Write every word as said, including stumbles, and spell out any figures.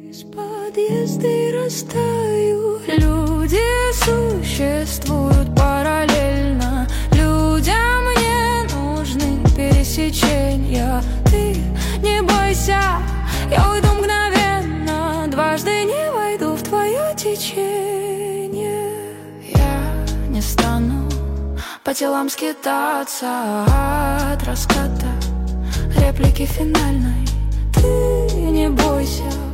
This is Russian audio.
Из подъезда растаю. Люди существуют параллельно. Людям не нужны пересечения. Ты не бойся, я уйду мгновенно. Дважды не войду в твое течение. Я не стану по телам скитаться от раската реплики финальной. Ты не бойся,